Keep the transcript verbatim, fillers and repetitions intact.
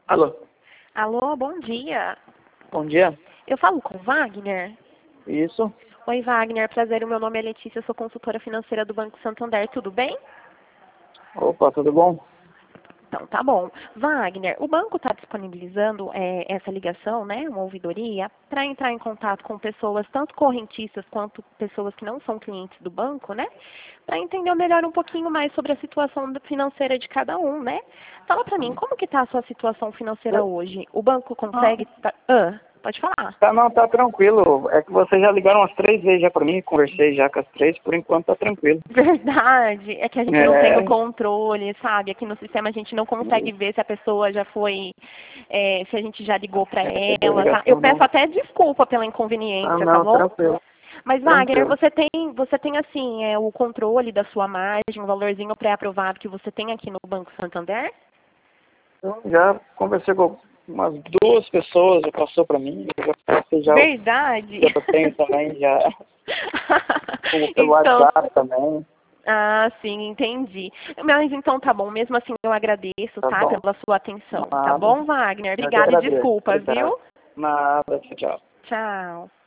Alô, Alô, bom dia. bom dia. Eu falo com Wagner? Isso. Oi, Wagner. Prazer, o meu nome é Letícia, eu sou consultora financeira do Banco Santander, tudo bem? Opa, tudo bom? Então, tá bom. Wagner, o banco está disponibilizando é, essa ligação, né, uma ouvidoria, para entrar em contato com pessoas, tanto correntistas quanto pessoas que não são clientes do banco, né, para entender melhor um pouquinho mais sobre a situação financeira de cada um, né? Fala para mim, como que está a sua situação financeira hoje? O banco Ah, consegue... tá- Ah, pode falar. tá, não, tá tranquilo. É que vocês já ligaram umas três vezes já pra mim, conversei já com as três, por enquanto tá tranquilo. Verdade, é que a gente não tem o É, controle, sabe? Aqui no sistema a gente não consegue ver se a pessoa já foi, é, se a gente já ligou para recebeu ela, tá? Eu ligação peço não. até desculpa pela Ah, inconveniência, tá não, bom? tranquilo, Mas Wagner, tranquilo. você tem, você tem assim, é, o controle da sua margem, o valorzinho pré-aprovado que você tem aqui no Banco Santander? Eu já conversei com umas duas pessoas, já passou pra mim, eu já passei já, o Verdade. que eu tenho também, já pelo pelo Então, WhatsApp também. ah, sim, entendi. Mas então tá bom, mesmo assim eu agradeço, Tá tá, bom, pela sua atenção. Tá nada. bom, Wagner? Eu que Obrigada e agradeço. desculpa, Obrigado. viu? Nada, tchau, tchau. Tchau.